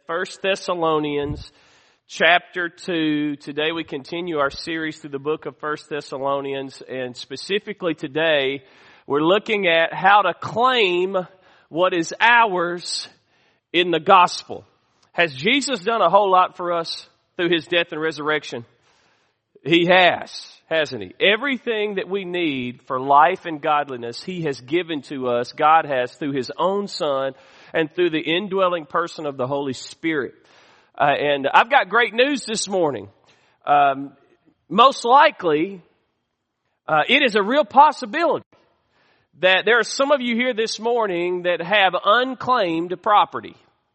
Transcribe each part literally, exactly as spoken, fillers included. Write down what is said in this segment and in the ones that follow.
First Thessalonians chapter two. Today we continue our series through the book of First Thessalonians, and specifically today we're looking at how to claim what is ours in the gospel. Has Jesus done a whole lot for us through His death and resurrection? He has, hasn't He? Everything that we need for life and godliness, He has given to us. God has through His own Son and through the indwelling person of the Holy Spirit. Uh, and I've got great news this morning. Um, most likely, uh, it is a real possibility that there are some of you here this morning that have unclaimed property.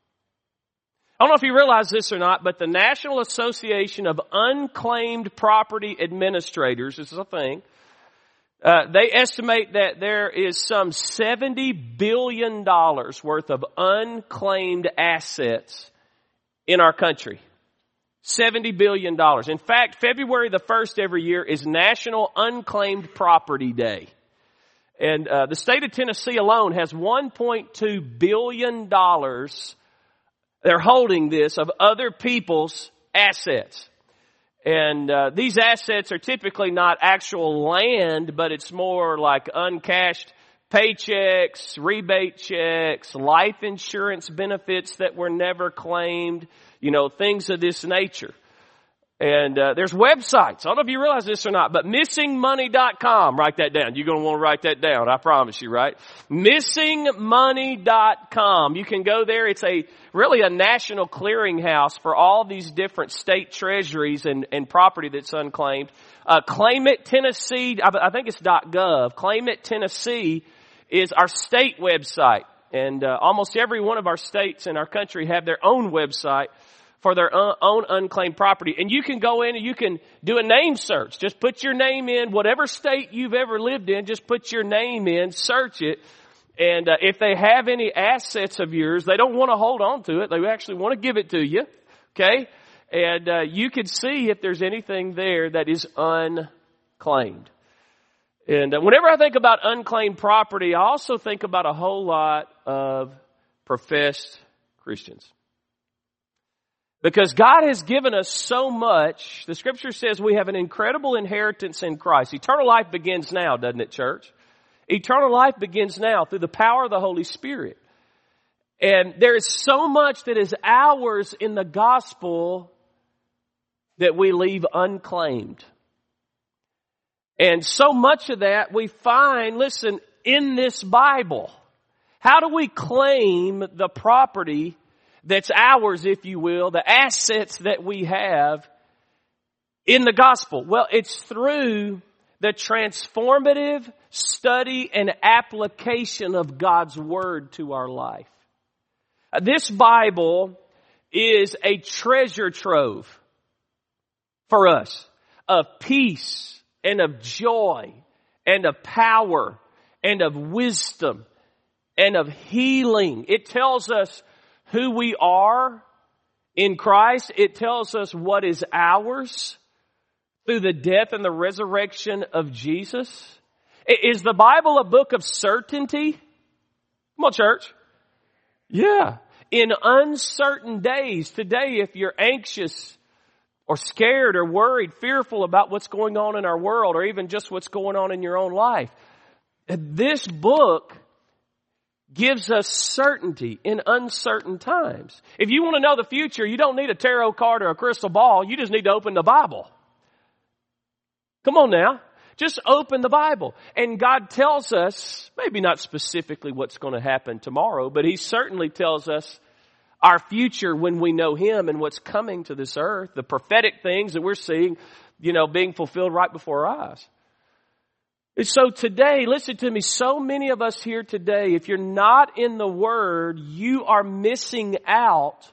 I don't know if you realize this or not, but the National Association of Unclaimed Property Administrators, this is a thing, uh, they estimate that there is some seventy billion dollars worth of unclaimed assets in our country. seventy billion dollars. In fact, February the first every year is National Unclaimed Property Day. And uh, the state of Tennessee alone has one point two billion dollars. They're holding this of other people's assets. And uh, these assets are typically not actual land, but it's more like uncashed paychecks, rebate checks, life insurance benefits that were never claimed, you know, things of this nature. And uh, there's websites. I don't know if you realize this or not, but missing money dot com. Write that down. You're going to want to write that down. I promise you, right? missing money dot com. You can go there. It's a really a national clearinghouse for all these different state treasuries and, and property that's unclaimed. Uh, Claim It Tennessee, I, I think it's .gov. Claim It Tennessee is our state website. And uh, almost every one of our states in our country have their own website for their own unclaimed property. And you can go in and you can do a name search. Just put your name in, whatever state you've ever lived in, just put your name in, search it. And uh, if they have any assets of yours, they don't want to hold on to it. They actually want to give it to you. Okay? And uh, you can see if there's anything there that is unclaimed. And uh, whenever I think about unclaimed property, I also think about a whole lot of professed Christians. Because God has given us so much. The scripture says we have an incredible inheritance in Christ. Eternal life begins now, doesn't it, church? Eternal life begins now through the power of the Holy Spirit. And there is so much that is ours in the gospel that we leave unclaimed. And so much of that we find, listen, in this Bible. How do we claim the property that's ours, if you will, the assets that we have in the gospel? Well, it's through the transformative study and application of God's Word to our life. This Bible is a treasure trove for us of peace and of joy and of power and of wisdom and of healing. It tells us who we are in Christ. It tells us what is ours through the death and the resurrection of Jesus. Is the Bible a book of certainty? Come on, church. Yeah. In uncertain days, today, if you're anxious or scared or worried, fearful about what's going on in our world or even just what's going on in your own life, this book gives us certainty in uncertain times. If you want to know the future, you don't need a tarot card or a crystal ball. You just need to open the Bible. Come on now. Just open the Bible. And God tells us, maybe not specifically what's going to happen tomorrow, but He certainly tells us our future when we know Him and what's coming to this earth, the prophetic things that we're seeing, you know, being fulfilled right before our eyes. And so today, listen to me, so many of us here today, if you're not in the Word, you are missing out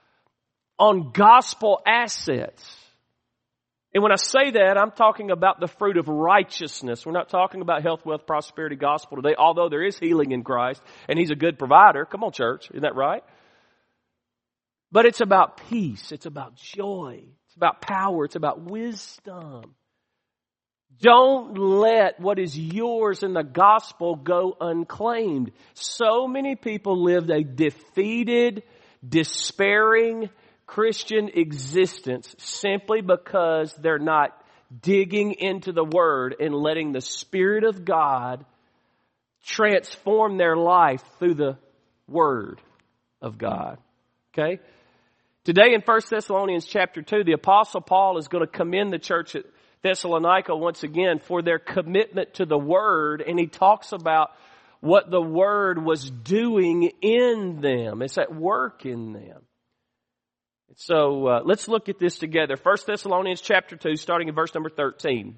on gospel assets. And when I say that, I'm talking about the fruit of righteousness. We're not talking about health, wealth, prosperity gospel today, although there is healing in Christ and He's a good provider. Come on, church. Isn't that right? But it's about peace. It's about joy. It's about power. It's about wisdom. Don't let what is yours in the gospel go unclaimed. So many people lived a defeated, despairing Christian existence simply because they're not digging into the Word and letting the Spirit of God transform their life through the Word of God. Okay? Today in First Thessalonians chapter two, the Apostle Paul is going to commend the church at Thessalonica once again for their commitment to the Word, and he talks about what the Word was doing in them. It's at work in them. So uh, let's look at this together. First Thessalonians chapter two, starting in verse number thirteen.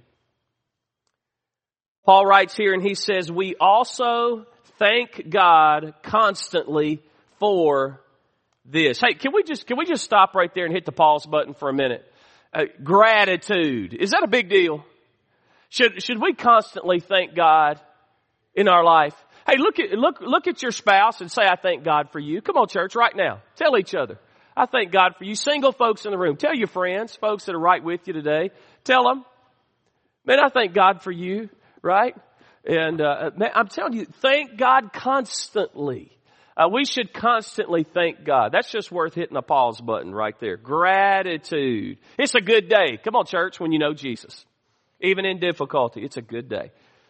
Paul writes here and he says, "We also thank God constantly for this." Hey, can we just can we just stop right there and hit the pause button for a minute? Uh, gratitude. Is that a big deal? Should should we constantly thank God in our life? Hey, look at look look at your spouse and say, "I thank God for you." Come on, church, right now. Tell each other, "I thank God for you." Single folks in the room, tell your friends, folks that are right with you today, tell them, "Man, I thank God for you." Right? And uh, man, I'm telling you, thank God constantly. Uh, we should constantly thank God. That's just worth hitting a pause button right there. Gratitude. It's a good day. Come on, church, when you know Jesus. Even in difficulty, it's a good day.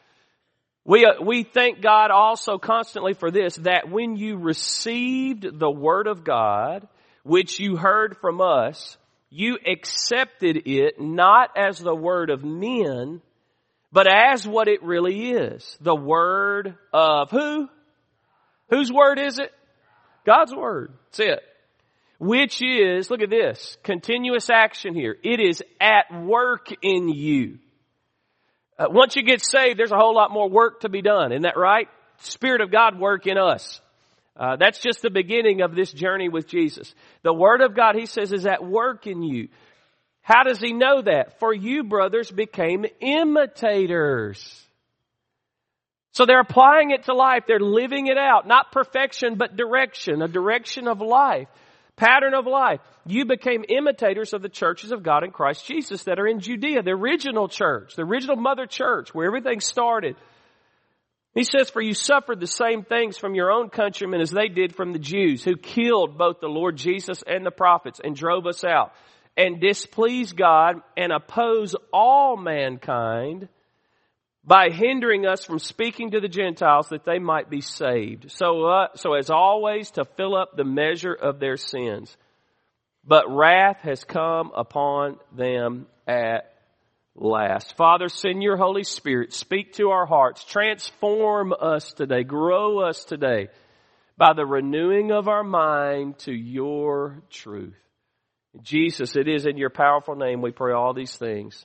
We uh, we thank God also constantly for this, that when you received the Word of God, which you heard from us, you accepted it not as the word of men, but as what it really is. The Word of who? Whose Word is it? God's Word. That's it. Which is, look at this, continuous action here. It is at work in you. Uh, once you get saved, there's a whole lot more work to be done. Isn't that right? Spirit of God work in us. Uh, that's just the beginning of this journey with Jesus. The Word of God, He says, is at work in you. How does He know that? For you, brothers, became imitators. So they're applying it to life. They're living it out. Not perfection, but direction. A direction of life. Pattern of life. You became imitators of the churches of God in Christ Jesus that are in Judea. The original church. The original mother church where everything started. He says, for you suffered the same things from your own countrymen as they did from the Jews, who killed both the Lord Jesus and the prophets and drove us out, and displease God and oppose all mankind by hindering us from speaking to the Gentiles that they might be saved. So, uh, so as always, to fill up the measure of their sins. But wrath has come upon them at last. Father, send your Holy Spirit. Speak to our hearts. Transform us today. Grow us today by the renewing of our mind to your truth. Jesus, it is in your powerful name we pray all these things.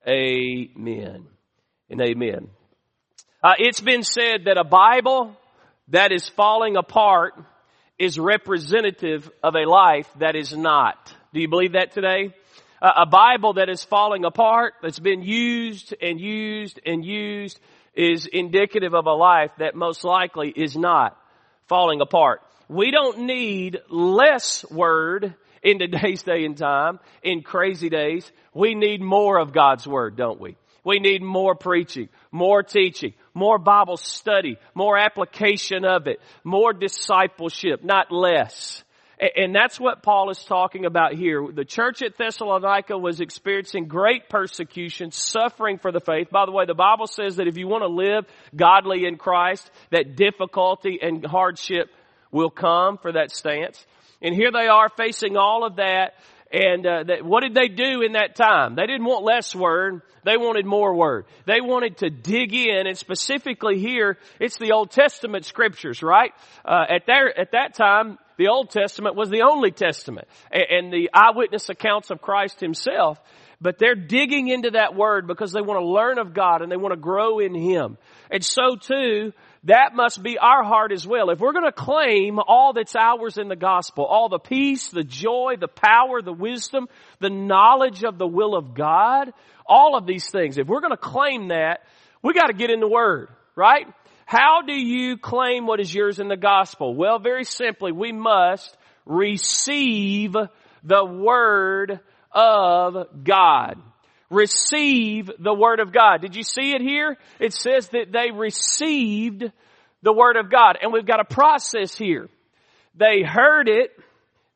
Amen and amen. Uh, it's been said that a Bible that is falling apart is representative of a life that is not. Do you believe that today? Uh, a Bible that is falling apart, that's been used and used and used, is indicative of a life that most likely is not falling apart. We don't need less Word in today's day and time, in crazy days. We need more of God's Word, don't we? We need more preaching, more teaching, more Bible study, more application of it, more discipleship, not less. And that's what Paul is talking about here. The church at Thessalonica was experiencing great persecution, suffering for the faith. By the way, the Bible says that if you want to live godly in Christ, that difficulty and hardship will come for that stance. And here they are facing all of that. And uh, that, what did they do in that time? They didn't want less Word. They wanted more Word. They wanted to dig in, and specifically here, it's the Old Testament scriptures, right? Uh, at there, at that time, the Old Testament was the only testament, and, and the eyewitness accounts of Christ Himself. But they're digging into that Word because they want to learn of God and they want to grow in Him. And so too, that must be our heart as well. If we're going to claim all that's ours in the gospel, all the peace, the joy, the power, the wisdom, the knowledge of the will of God, all of these things, if we're going to claim that, we got to get in the Word, right? How do you claim what is yours in the gospel? Well, very simply, we must receive the Word of God. Receive the Word of God. Did you see it here? It says that they received the Word of God. And we've got a process here. They heard it,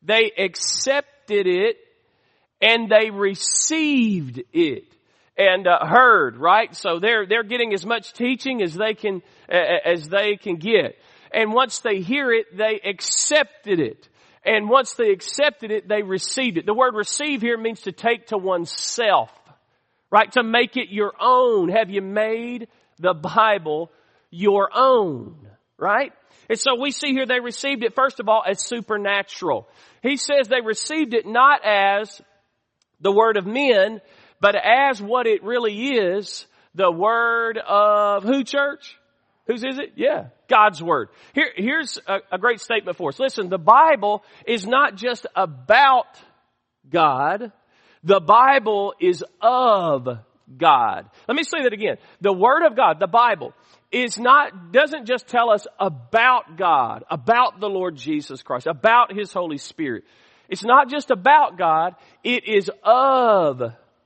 they accepted it, and they received it and uh, heard, right? So they're they're getting as much teaching as they can uh, as they can get. And once they hear it, they accepted it. And once they accepted it, they received it. The word receive here means to take to oneself, right? To make it your own. Have you made the Bible your own, right? And so we see here they received it, first of all, as supernatural. He says they received it not as the word of men, but as what it really is, the word of who, church? Whose is it? Yeah, God's word. Here, here's a, a great statement for us. Listen, the Bible is not just about God. The Bible is of God. Let me say that again. The Word of God, the Bible, is not, doesn't just tell us about God, about the Lord Jesus Christ, about His Holy Spirit. It's not just about God, it is of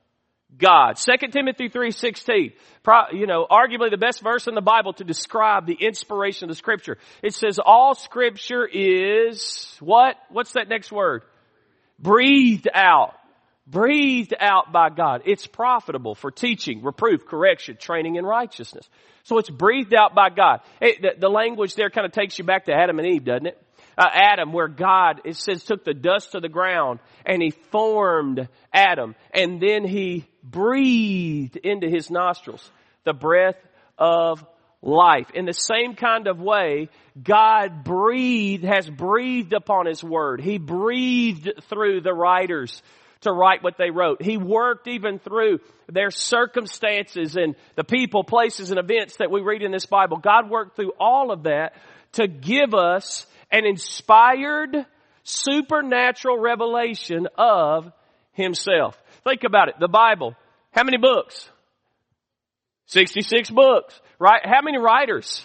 God. Second Timothy three sixteen, you know, arguably the best verse in the Bible to describe the inspiration of the Scripture. It says all Scripture is, what? What's that next word? Breathed out. Breathed out by God. It's profitable for teaching, reproof, correction, training in righteousness. So it's breathed out by God. It, the, the language there kind of takes you back to Adam and Eve, doesn't it? Uh, Adam, where God, it says, took the dust of the ground and He formed Adam. And then He breathed into his nostrils the breath of life. In the same kind of way, God breathed, has breathed upon His Word. He breathed through the writers to write what they wrote. He worked even through their circumstances and the people, places, and events that we read in this Bible. God worked through all of that to give us an inspired, supernatural revelation of Himself. Think about it. The Bible. How many books? sixty-six books, right? How many writers?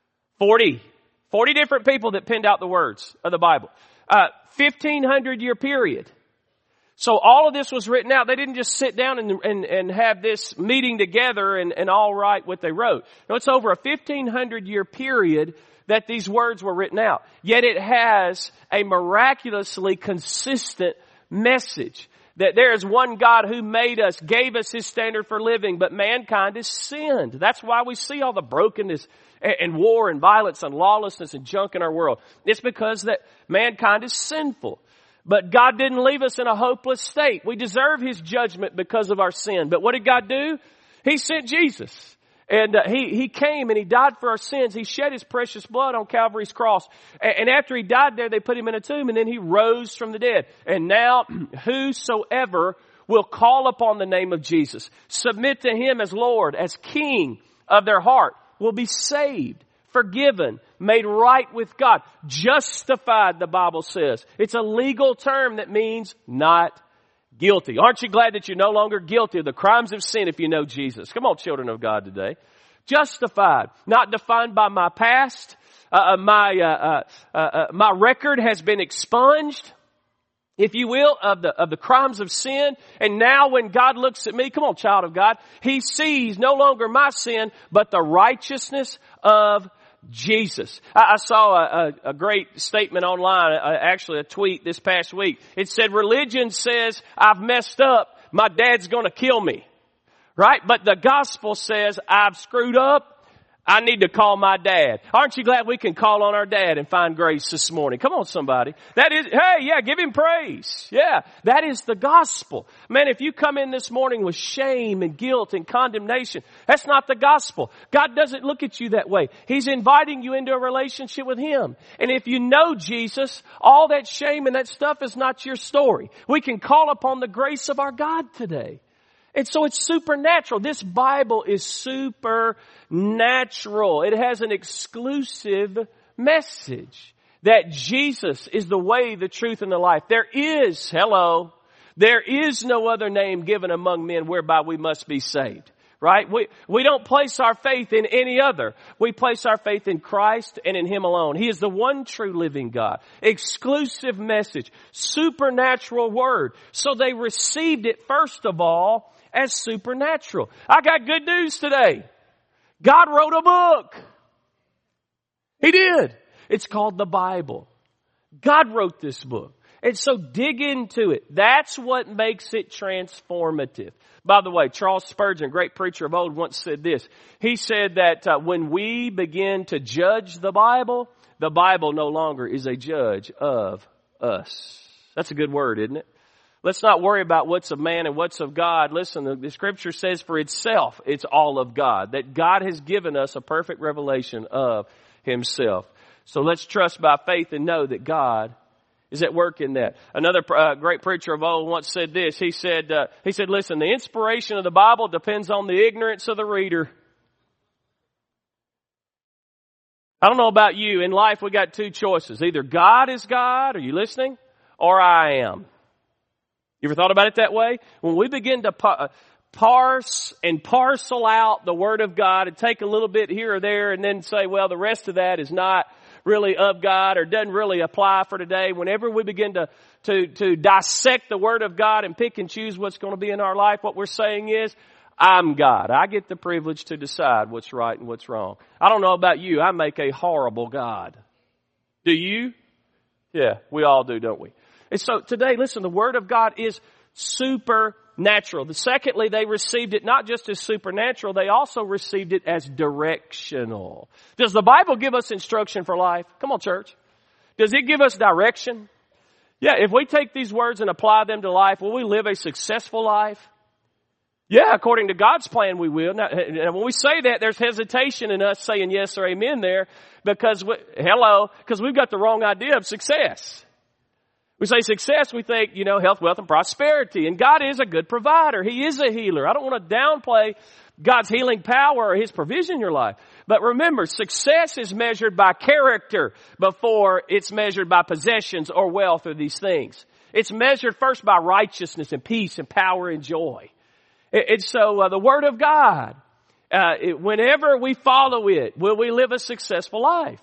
forty. forty different people that penned out the words of the Bible. Uh, fifteen hundred year period. So all of this was written out. They didn't just sit down and, and, and have this meeting together and, and all write what they wrote. No, it's over a fifteen hundred year period that these words were written out. Yet it has a miraculously consistent message. That there is one God who made us, gave us His standard for living, but mankind has sinned. That's why we see all the brokenness and, and war and violence and lawlessness and junk in our world. It's because that mankind is sinful. But God didn't leave us in a hopeless state. We deserve His judgment because of our sin. But what did God do? He sent Jesus. And uh, he, he came and He died for our sins. He shed His precious blood on Calvary's cross. And, and after He died there, they put Him in a tomb and then He rose from the dead. And now, whosoever will call upon the name of Jesus, submit to Him as Lord, as King of their heart, will be saved, forgiven, made right with God, justified, the Bible says. It's a legal term that means not guilty. Aren't you glad that you're no longer guilty of the crimes of sin if you know Jesus? Come on, children of God today. Justified, not defined by my past. Uh, my uh, uh, uh, my record has been expunged, if you will, of the of the crimes of sin. And now when God looks at me, come on, child of God, He sees no longer my sin, but the righteousness of Jesus. I, I saw a, a, a great statement online, uh, actually a tweet this past week. It said, religion says I've messed up, my dad's gonna kill me. Right? But the gospel says I've screwed up, I need to call my dad. Aren't you glad we can call on our dad and find grace this morning? Come on, somebody. That is, hey, yeah, give Him praise. Yeah, that is the gospel. Man, if you come in this morning with shame and guilt and condemnation, that's not the gospel. God doesn't look at you that way. He's inviting you into a relationship with Him. And if you know Jesus, all that shame and that stuff is not your story. We can call upon the grace of our God today. And so it's supernatural. This Bible is supernatural. It has an exclusive message that Jesus is the way, the truth, and the life. There is, hello, there is no other name given among men whereby we must be saved. Right? We, we don't place our faith in any other. We place our faith in Christ and in Him alone. He is the one true living God. Exclusive message. Supernatural word. So they received it first of all as supernatural. I got good news today. God wrote a book. He did. It's called the Bible. God wrote this book. And so dig into it. That's what makes it transformative. By the way, Charles Spurgeon, great preacher of old, once said this. He said that uh, when we begin to judge the Bible, the Bible no longer is a judge of us. That's a good word, isn't it? Let's not worry about what's of man and what's of God. Listen, the, the Scripture says for itself, it's all of God. That God has given us a perfect revelation of Himself. So let's trust by faith and know that God is at work in that. Another uh, great preacher of old once said this. He said, uh, he said, listen, the inspiration of the Bible depends on the ignorance of the reader. I don't know about you. In life, we got two choices. Either God is God, are you listening? Or I am. You ever thought about it that way? When we begin to pa- parse and parcel out the Word of God and take a little bit here or there and then say, well, the rest of that is not really of God or doesn't really apply for today. Whenever we begin to, to, to dissect the Word of God and pick and choose what's going to be in our life, what we're saying is, I'm God. I get the privilege to decide what's right and what's wrong. I don't know about you. I make a horrible God. Do you? Yeah, we all do, don't we? And so today, listen, the Word of God is supernatural. The secondly, they received it not just as supernatural, they also received it as directional. Does the Bible give us instruction for life? Come on, church. Does it give us direction? Yeah, if we take these words and apply them to life, will we live a successful life? Yeah, according to God's plan, we will. Now, when we say that, there's hesitation in us saying yes or amen there because, we, hello, because we've got the wrong idea of success. We say success, we think, you know, health, wealth, and prosperity. And God is a good provider. He is a healer. I don't want to downplay God's healing power or His provision in your life. But remember, success is measured by character before it's measured by possessions or wealth or these things. It's measured first by righteousness and peace and power and joy. And so uh, the Word of God, uh, it, whenever we follow it, will we live a successful life?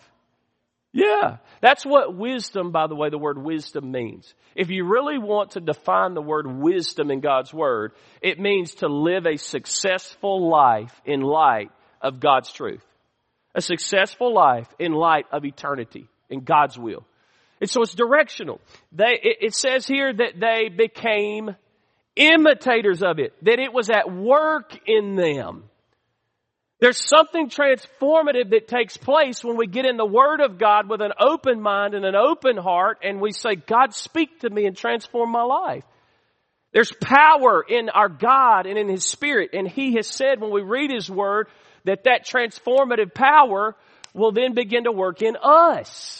Yeah. That's what wisdom, by the way, the word wisdom means. If you really want to define the word wisdom in God's Word, it means to live a successful life in light of God's truth. A successful life in light of eternity, in God's will. And so it's directional. They, it, it says here that they became imitators of it, that it was at work in them. There's something transformative that takes place when we get in the Word of God with an open mind and an open heart and we say, God, speak to me and transform my life. There's power in our God and in His Spirit. And He has said when we read His Word that that transformative power will then begin to work in us.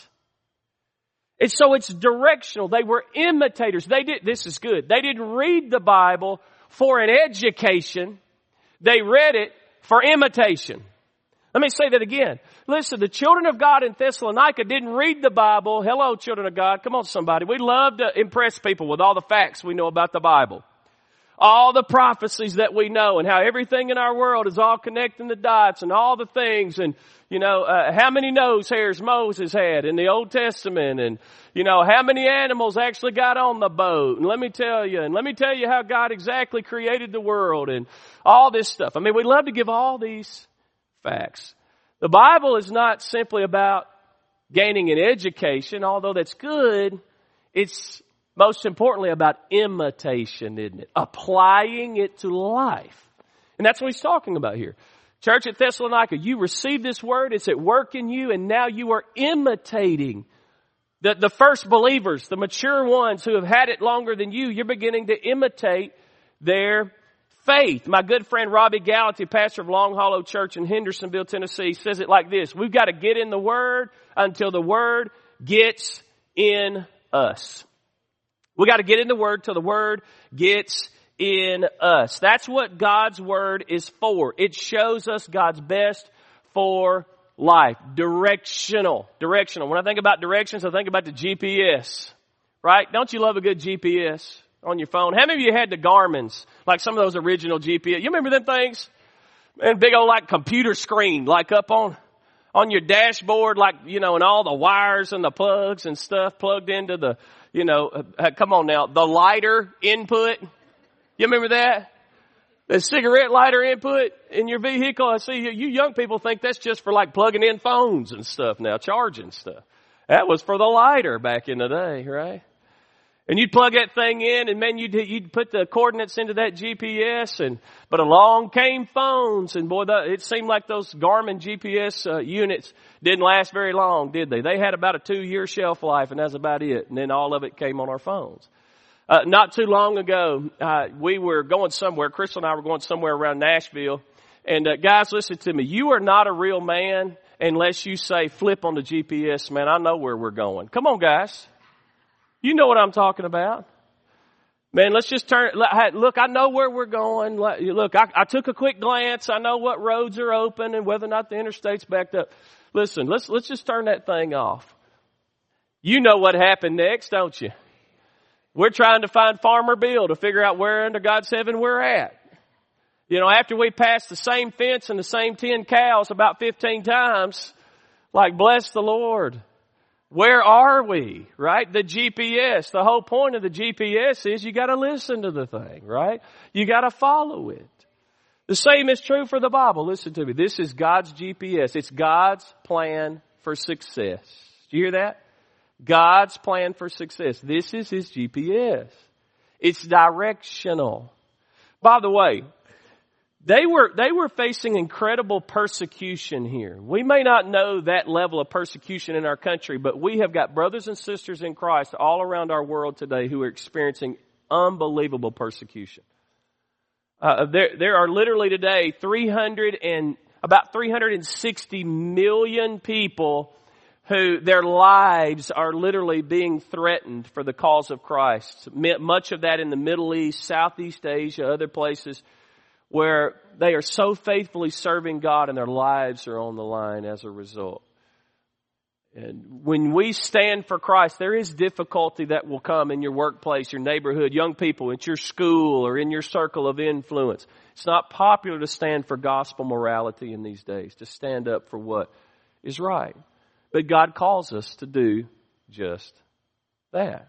And so it's directional. They were imitators. They did, this is good. They didn't read the Bible for an education. They read it for imitation. Let me say that again. Listen, the children of God in Thessalonica didn't read the Bible. Hello, children of God. Come on, somebody. We love to impress people with all the facts we know about the Bible. All the prophecies that we know and how everything in our world is all connecting the dots and all the things and, you know, uh, how many nose hairs Moses had in the Old Testament and, you know, how many animals actually got on the boat. And let me tell you, and let me tell you how God exactly created the world and all this stuff. I mean, we love to give all these facts. The Bible is not simply about gaining an education, although that's good. It's most importantly about imitation, isn't it? Applying it to life. And that's what he's talking about here. Church at Thessalonica, you received this word, it's at work in you, and now you are imitating the, the first believers, the mature ones who have had it longer than you. You're beginning to imitate their faith. My good friend Robbie Gallaty, pastor of Long Hollow Church in Hendersonville, Tennessee, says it like this. We've got to get in the Word until the Word gets in us. We got to get in the Word till the Word gets in us. That's what God's Word is for. It shows us God's best for life. Directional. Directional. When I think about directions, I think about the G P S. Right? Don't you love a good G P S on your phone? How many of you had the Garmin's? Like some of those original G P S. You remember them things? And big old like computer screen, like up on, on your dashboard, like, you know, and all the wires and the plugs and stuff plugged into the, you know, uh, come on now, the lighter input. You remember that? The cigarette lighter input in your vehicle. I see you young people think that's just for like plugging in phones and stuff now, charging stuff. That was for the lighter back in the day, right? And you'd plug that thing in, and man, you'd, you'd put the coordinates into that G P S, and, but along came phones, and boy, the, it seemed like those Garmin G P S uh, units didn't last very long, did they? They had about a two-year shelf life, and that's about it. And then all of it came on our phones. Uh, not too long ago, uh, we were going somewhere, Crystal and I were going somewhere around Nashville, and uh, guys, listen to me, you are not a real man unless you say, flip on the G P S, man, I know where we're going. Come on, guys. You know what I'm talking about. Man, let's just turn, look, I know where we're going. Look, I, I took a quick glance. I know what roads are open and whether or not the interstate's backed up. Listen, let's, let's just turn that thing off. You know what happened next, don't you? We're trying to find Farmer Bill to figure out where under God's heaven we're at. You know, after we passed the same fence and the same ten cows about fifteen times, like, bless the Lord. Where are we, right? The G P S. The whole point of the G P S is you got to listen to the thing, right? You got to follow it. The same is true for the Bible. Listen to me. This is God's G P S. It's God's plan for success. Do you hear that? God's plan for success. This is His G P S. It's directional. By the way, They were, they were facing incredible persecution here. We may not know that level of persecution in our country, but we have got brothers and sisters in Christ all around our world today who are experiencing unbelievable persecution. Uh, there, there are literally today three hundred and, about three hundred sixty million people who their lives are literally being threatened for the cause of Christ. Much of that in the Middle East, Southeast Asia, other places, where they are so faithfully serving God and their lives are on the line as a result. And when we stand for Christ, there is difficulty that will come in your workplace, your neighborhood, young people, at your school or in your circle of influence. It's not popular to stand for gospel morality in these days, to stand up for what is right. But God calls us to do just that.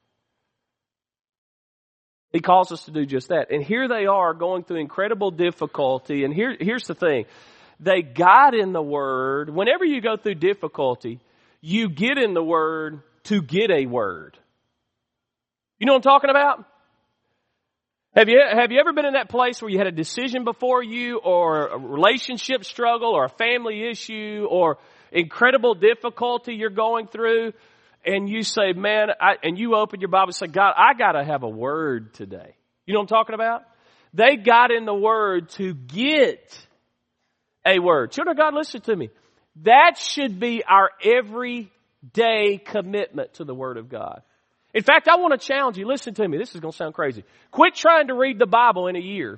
He calls us to do just that. And here they are going through incredible difficulty. And here, here's the thing. They got in the Word. Whenever you go through difficulty, you get in the Word to get a word. You know what I'm talking about? Have you, have you ever been in that place where you had a decision before you, or a relationship struggle, or a family issue, or incredible difficulty you're going through? And you say, man, I, and you open your Bible and say, God, I got to have a word today. You know what I'm talking about? They got in the Word to get a word. Children of God, listen to me. That should be our everyday commitment to the Word of God. In fact, I want to challenge you. Listen to me. This is going to sound crazy. Quit trying to read the Bible in a year.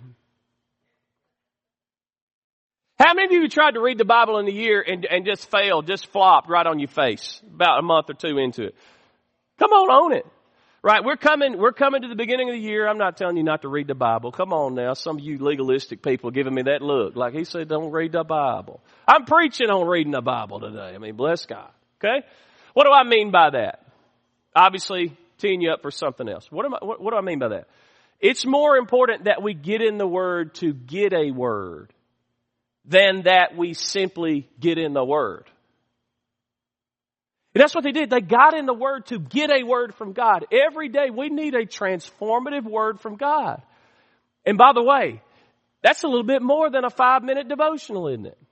How many of you tried to read the Bible in a year and, and just failed, just flopped right on your face about a month or two into it? Come on, own it. Right, we're coming, we're coming to the beginning of the year. I'm not telling you not to read the Bible. Come on now. Some of you legalistic people are giving me that look. Like he said, don't read the Bible. I'm preaching on reading the Bible today. I mean, bless God. Okay? What do I mean by that? Obviously, teeing you up for something else. What, am I, what, what do I mean by that? It's more important that we get in the Word to get a word than that we simply get in the Word. And that's what they did. They got in the Word to get a word from God. Every day we need a transformative word from God. And by the way, that's a little bit more than a five-minute devotional, isn't it?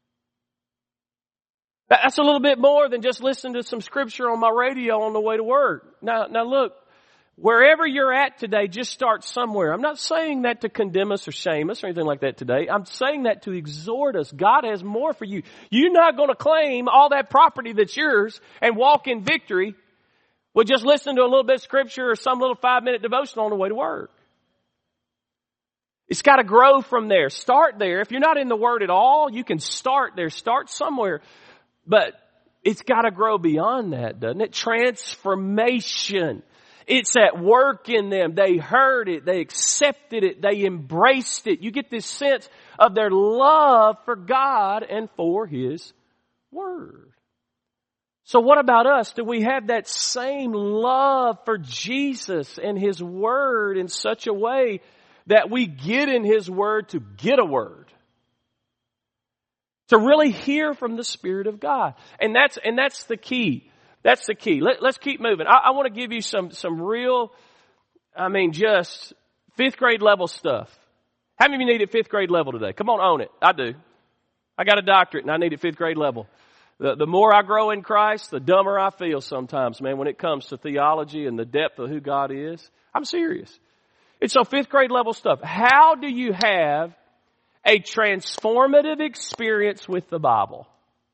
That's a little bit more than just listening to some scripture on my radio on the way to work. Now, now look, wherever you're at today, just start somewhere. I'm not saying that to condemn us or shame us or anything like that today. I'm saying that to exhort us. God has more for you. You're not going to claim all that property that's yours and walk in victory with just listening to a little bit of scripture or some little five-minute devotional on the way to work. It's got to grow from there. Start there. If you're not in the Word at all, you can start there. Start somewhere. But it's got to grow beyond that, doesn't it? Transformation. It's at work in them. They heard it. They accepted it. They embraced it. You get this sense of their love for God and for His Word. So what about us? Do we have that same love for Jesus and His Word in such a way that we get in His Word to get a word? To really hear from the Spirit of God. And that's, and that's the key. That's the key. Let, let's keep moving. I, I want to give you some, some real, I mean, just fifth grade level stuff. How many of you need it fifth grade level today? Come on, own it. I do. I got a doctorate and I need it fifth grade level. The, the more I grow in Christ, the dumber I feel sometimes, man, when it comes to theology and the depth of who God is. I'm serious. It's so fifth grade level stuff. How do you have a transformative experience with the Bible?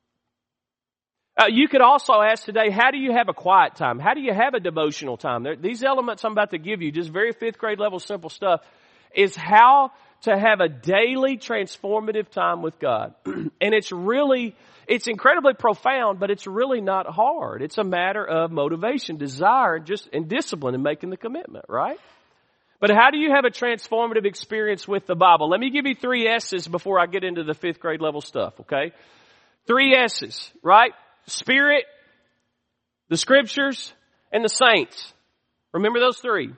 Uh, you could also ask today, how do you have a quiet time? How do you have a devotional time? There, these elements I'm about to give you, just very fifth grade level simple stuff, is how to have a daily transformative time with God. And it's really, it's incredibly profound, but it's really not hard. It's a matter of motivation, desire, just and discipline in making the commitment, right? But how do you have a transformative experience with the Bible? Let me give you three S's before I get into the fifth grade level stuff, okay? Three S's, right? Spirit, the Scriptures, and the saints. Remember those three.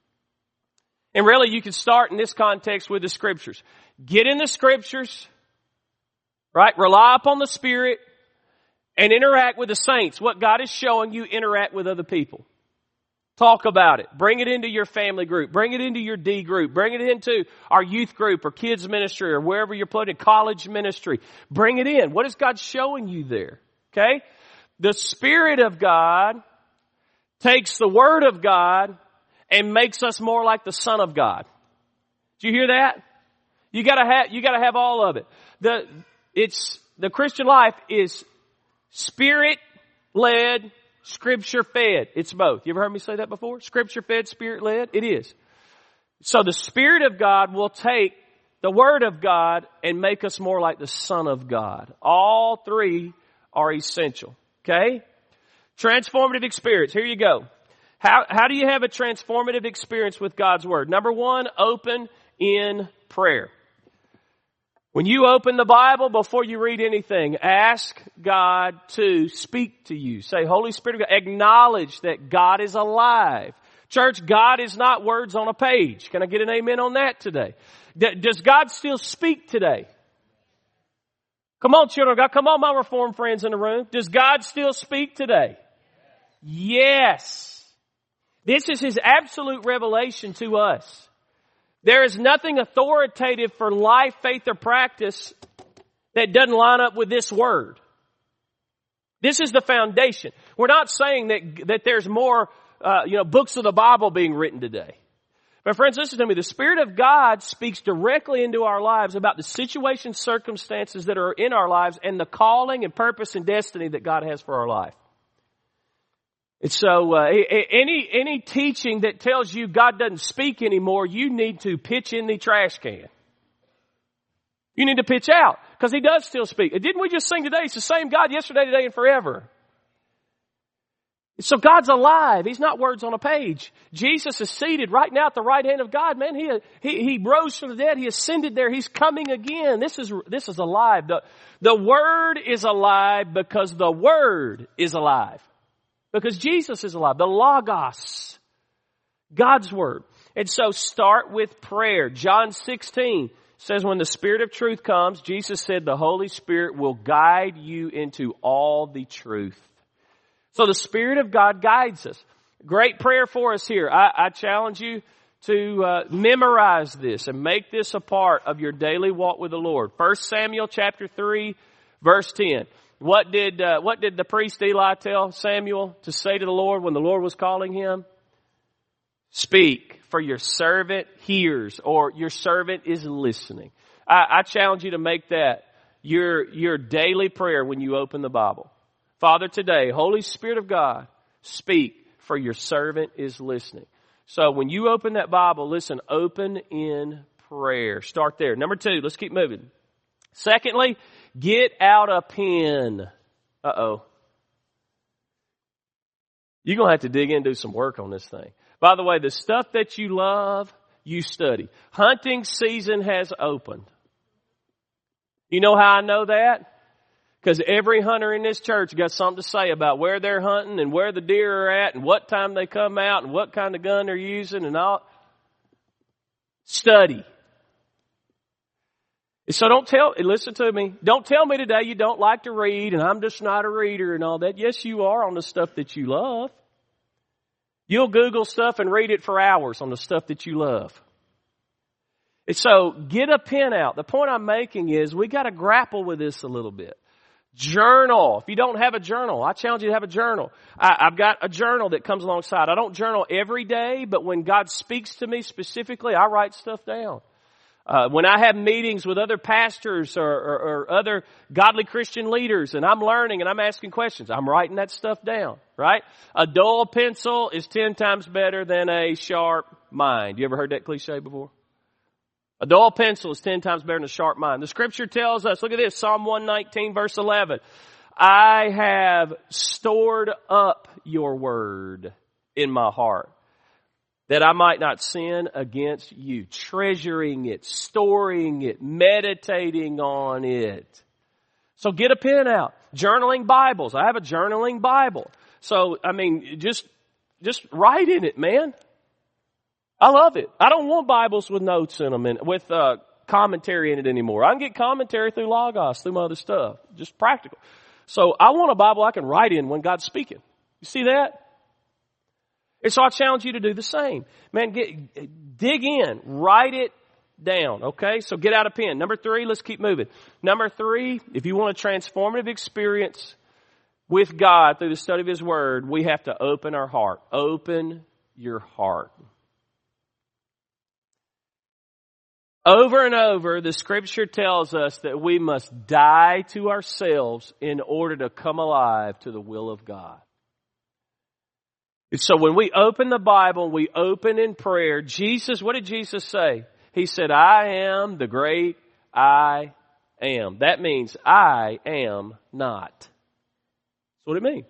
And really, you can start in this context with the Scriptures. Get in the Scriptures, right? Rely upon the Spirit, and interact with the saints. What God is showing you, interact with other people. Talk about it. Bring it into your family group. Bring it into your D group. Bring it into our youth group or kids ministry or wherever you're put in college ministry. Bring it in. What is God showing you there? Okay? The Spirit of God takes the Word of God and makes us more like the Son of God. Did you hear that? You gotta have, you gotta have all of it. The, it's, the Christian life is Spirit-led, Scripture-fed. It's both. You ever heard me say that before? Scripture-fed, Spirit-led? It is. So the Spirit of God will take the Word of God and make us more like the Son of God. All three are essential. Okay? Transformative experience. Here you go. How, how do you have a transformative experience with God's Word? Number one, open in prayer. When you open the Bible, before you read anything, ask God to speak to you. Say, Holy Spirit of God, acknowledge that God is alive. Church, God is not words on a page. Can I get an amen on that today? D- does God still speak today? Come on, children of God. Come on, my Reformed friends in the room. Does God still speak today? Yes. This is His absolute revelation to us. There is nothing authoritative for life, faith, or practice that doesn't line up with this Word. This is the foundation. We're not saying that, that there's more, uh, you know, books of the Bible being written today. But friends, listen to me. The Spirit of God speaks directly into our lives about the situations, circumstances that are in our lives and the calling and purpose and destiny that God has for our life. And so, uh, any, any teaching that tells you God doesn't speak anymore, you need to pitch in the trash can. You need to pitch out, because He does still speak. Didn't we just sing today? It's the same God yesterday, today, and forever. So God's alive. He's not words on a page. Jesus is seated right now at the right hand of God. Man, He, He, He rose from the dead. He ascended there. He's coming again. This is, this is alive. The, the Word is alive because the Word is alive. Because Jesus is alive. The Logos. God's Word. And so start with prayer. John sixteen says when the Spirit of truth comes, Jesus said the Holy Spirit will guide you into all the truth. So the Spirit of God guides us. Great prayer for us here. I, I challenge you to uh, memorize this and make this a part of your daily walk with the Lord. First Samuel chapter three, verse ten. What did uh, what did the priest Eli tell Samuel to say to the Lord when the Lord was calling him? Speak, for your servant hears, or your servant is listening. I, I challenge you to make that your your daily prayer when you open the Bible. Father, today, Holy Spirit of God, speak, for your servant is listening. So when you open that Bible, listen, open in prayer. Start there. Number two, let's keep moving. Secondly, get out a pen. Uh-oh. You're going to have to dig in and do some work on this thing. By the way, the stuff that you love, you study. Hunting season has opened. You know how I know that? Because every hunter in this church got something to say about where they're hunting and where the deer are at and what time they come out and what kind of gun they're using and all. Study. So don't tell, listen to me, don't tell me today you don't like to read and I'm just not a reader and all that. Yes, you are on the stuff that you love. You'll Google stuff and read it for hours on the stuff that you love. And so get a pen out. The point I'm making is we got to grapple with this a little bit. Journal. If you don't have a journal, I challenge you to have a journal. I, I've got a journal that comes alongside. I don't journal every day, but when God speaks to me specifically, I write stuff down. Uh, when I have meetings with other pastors or, or, or other godly Christian leaders and I'm learning and I'm asking questions, I'm writing that stuff down, right? A dull pencil is ten times better than a sharp mind. You ever heard that cliche before? A dull pencil is ten times better than a sharp mind. The scripture tells us, look at this, Psalm one nineteen verse eleven. I have stored up your word in my heart, that I might not sin against you. Treasuring it, storing it, meditating on it. So get a pen out. Journaling Bibles. I have a journaling Bible. So, I mean, just, just write in it, man. I love it. I don't want Bibles with notes in them and with uh, commentary in it anymore. I can get commentary through Logos, through my other stuff. Just practical. So I want a Bible I can write in when God's speaking. You see that? And so I challenge you to do the same. Man, get, dig in. Write it down, okay? So get out a pen. Number three, let's keep moving. Number three, if you want a transformative experience with God through the study of His Word, we have to open our heart. Open your heart. Over and over, the Scripture tells us that we must die to ourselves in order to come alive to the will of God. So when we open the Bible, we open in prayer. Jesus, what did Jesus say? He said, I am the great I am. That means I am not. That's what it means.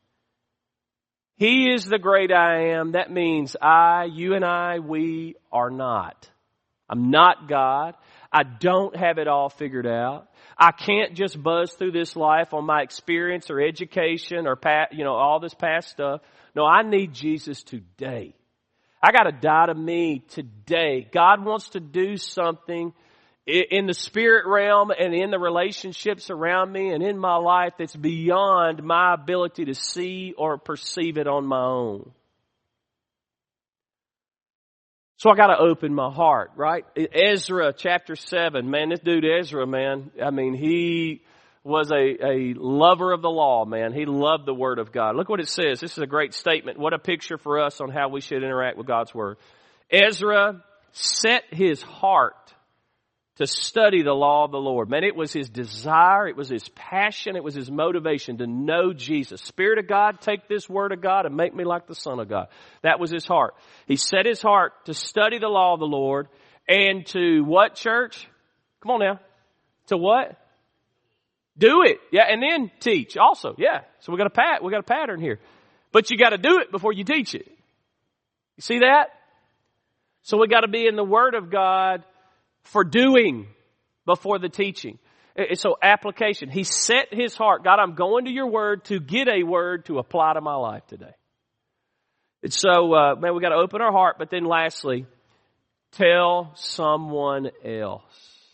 He is the great I am. That means I, you and I, we are not. I'm not God. I don't have it all figured out. I can't just buzz through this life on my experience or education or, you know, all this past stuff. No, I need Jesus today. I got to die to me today. God wants to do something in the spirit realm and in the relationships around me and in my life that's beyond my ability to see or perceive it on my own. So I got to open my heart, right? Ezra chapter seven, man, this dude Ezra, man, I mean, he was a, a lover of the law, man. He loved the Word of God. Look what it says. This is a great statement. What a picture for us on how we should interact with God's Word. Ezra set his heart to study the law of the Lord. Man, it was his desire, it was his passion, it was his motivation to know Jesus. Spirit of God, take this Word of God and make me like the Son of God. That was his heart. He set his heart to study the law of the Lord and to what, church? Come on now. To what? Do it. Yeah, and then teach also. Yeah. So we got a pat we got a pattern here. But you got to do it before you teach it. You see that? So we got to be in the Word of God for doing before the teaching. So application. He set his heart. God, I'm going to your Word to get a word to apply to my life today. And so, uh, man, we got to open our heart. But then lastly, tell someone else.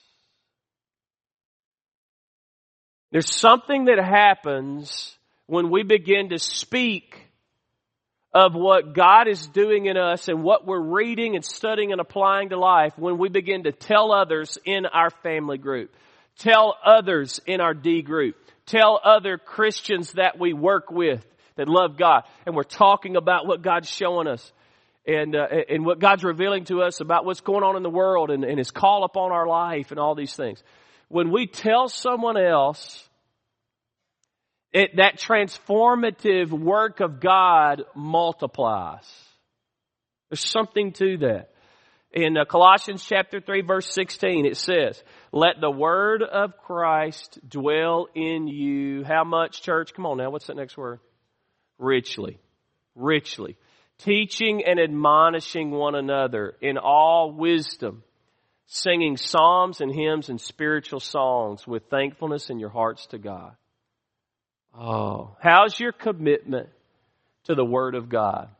There's something that happens when we begin to speak of what God is doing in us and what we're reading and studying and applying to life when we begin to tell others in our family group, tell others in our D group, tell other Christians that we work with that love God, and we're talking about what God's showing us and uh, and what God's revealing to us about what's going on in the world and, and His call upon our life and all these things. When we tell someone else, it, that transformative work of God multiplies. There's something to that. In uh, Colossians chapter three, verse sixteen, it says, let the word of Christ dwell in you. How much, church? Come on now, what's that next word? Richly. Richly. Teaching and admonishing one another in all wisdom, singing psalms and hymns and spiritual songs with thankfulness in your hearts to God. Oh, how's your commitment to the Word of God?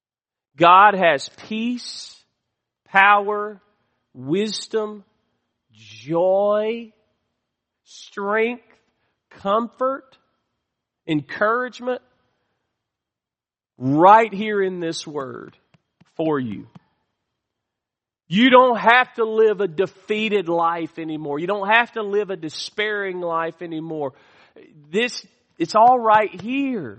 God has peace, power, wisdom, joy, strength, comfort, encouragement right here in this word for you. You don't have to live a defeated life anymore. You don't have to live a despairing life anymore. This, it's all right here.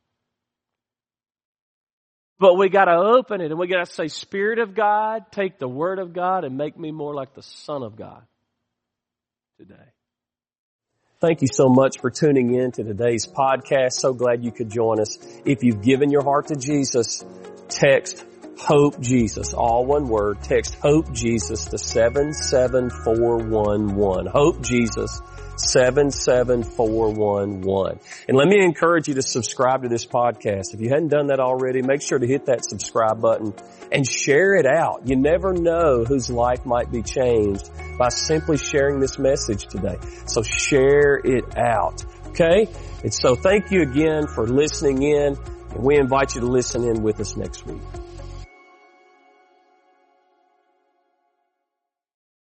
But we got to open it and we got to say, Spirit of God, take the Word of God and make me more like the Son of God today. Thank you so much for tuning in to today's podcast. So glad you could join us. If you've given your heart to Jesus, text Hope Jesus, all one word. Text Hope Jesus to seven seven four one one. Hope Jesus, seven seven four one one. And let me encourage you to subscribe to this podcast. If you hadn't done that already, make sure to hit that subscribe button and share it out. You never know whose life might be changed by simply sharing this message today. So share it out. Okay? And so thank you again for listening in, and we invite you to listen in with us next week.